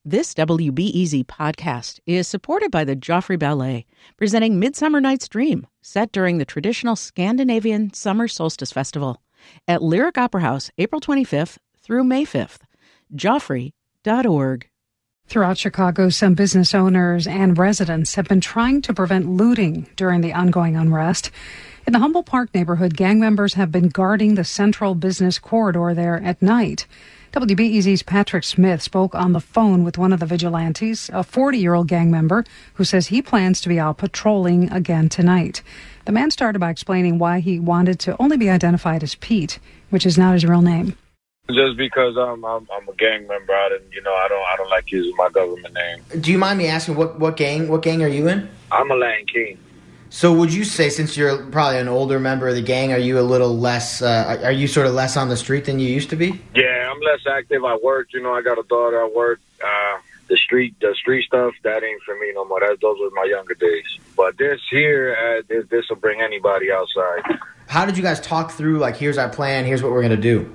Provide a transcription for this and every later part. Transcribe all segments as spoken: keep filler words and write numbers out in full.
This W B E Z podcast is supported by the Joffrey Ballet, presenting Midsummer Night's Dream, set during the traditional Scandinavian Summer Solstice Festival at Lyric Opera House, April twenty-fifth through May fifth. Joffrey dot org. Throughout Chicago, some business owners and residents have been trying to prevent looting during the ongoing unrest. In the Humboldt Park neighborhood, gang members have been guarding the central business corridor there at night. W B E Z's Patrick Smith spoke on the phone with one of the vigilantes, a forty-year-old gang member who says he plans to be out patrolling again tonight. The man started by explaining why he wanted to only be identified as Pete, which is not his real name. Just because I'm, I'm I'm a gang member, I didn't, you know, I don't I don't like using my government name. Do you mind me asking what, what gang what gang are you in? I'm a Latin King. So would you say, since you're probably an older member of the gang, are you a little less, uh, are you sort of less on the street than you used to be? Yeah, I'm less active. I work, you know, I got a daughter, I work. Uh, the street the street stuff, that ain't for me no more. That, those were my younger days. But this here, uh, this, this will bring anybody outside. How did you guys talk through, like, here's our plan, here's what we're going to do?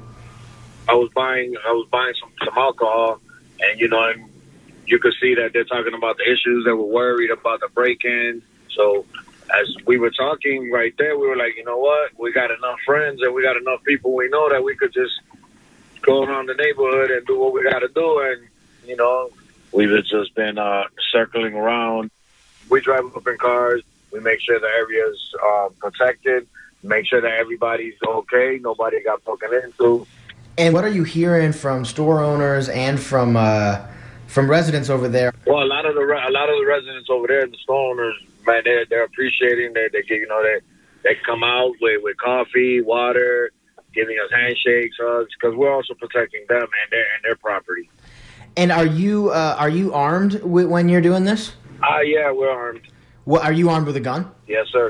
I was buying I was buying some, some alcohol, and, you know, and you could see that they're talking about the issues. They were worried about the break-in. So as we were talking right there, we were like, you know what? We got enough friends and we got enough people we know that we could just go around the neighborhood and do what we got to do. And, you know, we've just been uh, circling around. We drive up in cars. We make sure the area's uh, protected, make sure that everybody's okay, nobody got broken into. And what are you hearing from store owners and from uh, from residents over there? Well, a lot of the a lot of the residents over there, the store owners, man, they're, they're appreciating that they get, you know, they they come out with, with coffee, water, giving us handshakes, hugs, because we're also protecting them and their and their property. And are you uh, are you armed w- when you're doing this? Ah, uh, yeah, we're armed. What, are you armed with a gun? Yes, sir.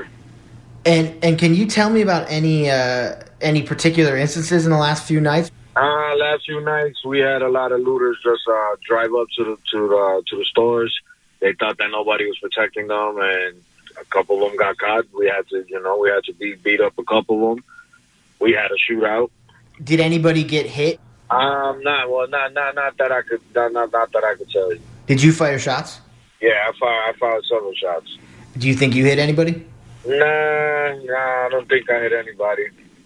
And and can you tell me about any uh, any particular instances in the last few nights? Uh, last few nights we had a lot of looters just uh, drive up to the to the to the stores. They thought that nobody was protecting them, and a couple of them got caught. We had to, you know, we had to beat beat up a couple of them. We had a shootout. Did anybody get hit? Um, not well, not not not that I could not not, not that I could tell you. Did you fire shots? Yeah, I fired I fired several shots. Do you think you hit anybody? Nah, nah, I don't think I hit anybody.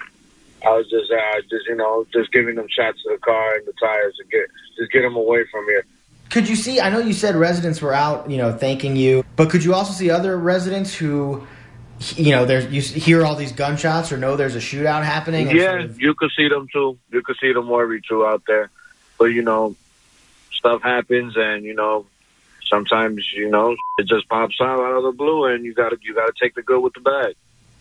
I was just, uh, just you know, just giving them shots to the car and the tires to get, just get them away from here. Could you see, I know you said residents were out, you know, thanking you, but could you also see other residents who, you know, there's you hear all these gunshots or know there's a shootout happening? Yeah, sort of... you could see them too. You could see them worried too out there. But, you know, stuff happens and, you know, sometimes, you know, it just pops out out of the blue and you gotta, you gotta take the good with the bad.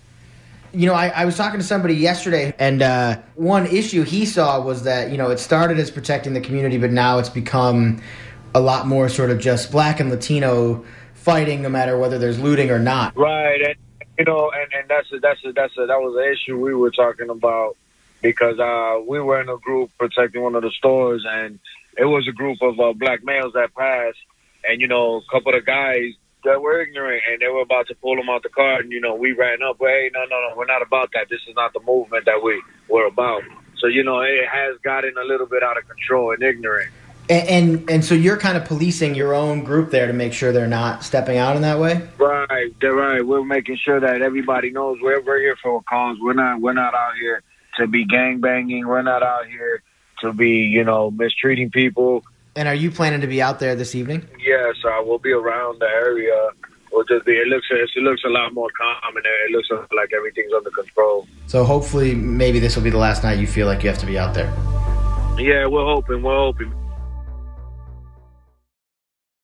You know, I, I was talking to somebody yesterday, and uh, one issue he saw was that, you know, it started as protecting the community, but now it's become a lot more sort of just black and Latino fighting, no matter whether there's looting or not. Right, and you know, and, and that's a, that's a, that's a, that was an issue we were talking about because uh, we were in a group protecting one of the stores, and it was a group of uh, black males that passed, and you know, a couple of guys that were ignorant, and they were about to pull them out the car, and, you know, we ran up, hey, no, no, no, we're not about that. This is not the movement that we, we're about. So, you know, it has gotten a little bit out of control and ignorant. And, and and so you're kind of policing your own group there to make sure they're not stepping out in that way? Right, they're right. We're making sure that everybody knows we're, we're here for a cause. We're not, we're not out here to be gangbanging. We're not out here to be, you know, mistreating people. And are you planning to be out there this evening? Yes, uh, we'll be around the area. We'll just be. It looks. It looks a lot more calm in there. It looks like everything's under control. So hopefully, maybe this will be the last night you feel like you have to be out there. Yeah, we're hoping. We're hoping.